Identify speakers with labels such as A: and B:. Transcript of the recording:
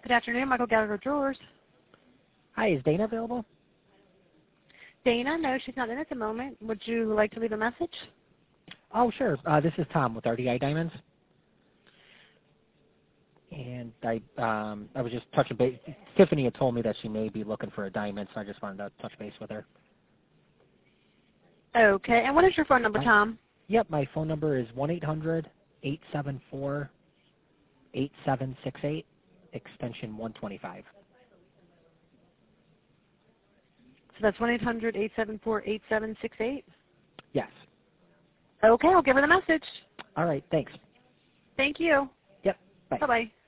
A: Good afternoon, Michael Gallagher Jewelers.
B: Hi, is Dana available?
A: Dana, no, she's not in at the moment. Would you like to leave a message?
B: Oh, sure. This is Tom with RDI Diamonds. And I was just touching base. Tiffany had told me that she may be looking for a diamond, so I just wanted to touch base with her.
A: Okay, and what is your phone number, Tom?
B: Yep, my phone number is 1-800-874-8768, extension 125.
A: So that's 1-800-874-8768?
B: Yes.
A: Okay, I'll give her the message.
B: All right, thanks.
A: Thank you.
B: Yep, bye.
A: Bye-bye.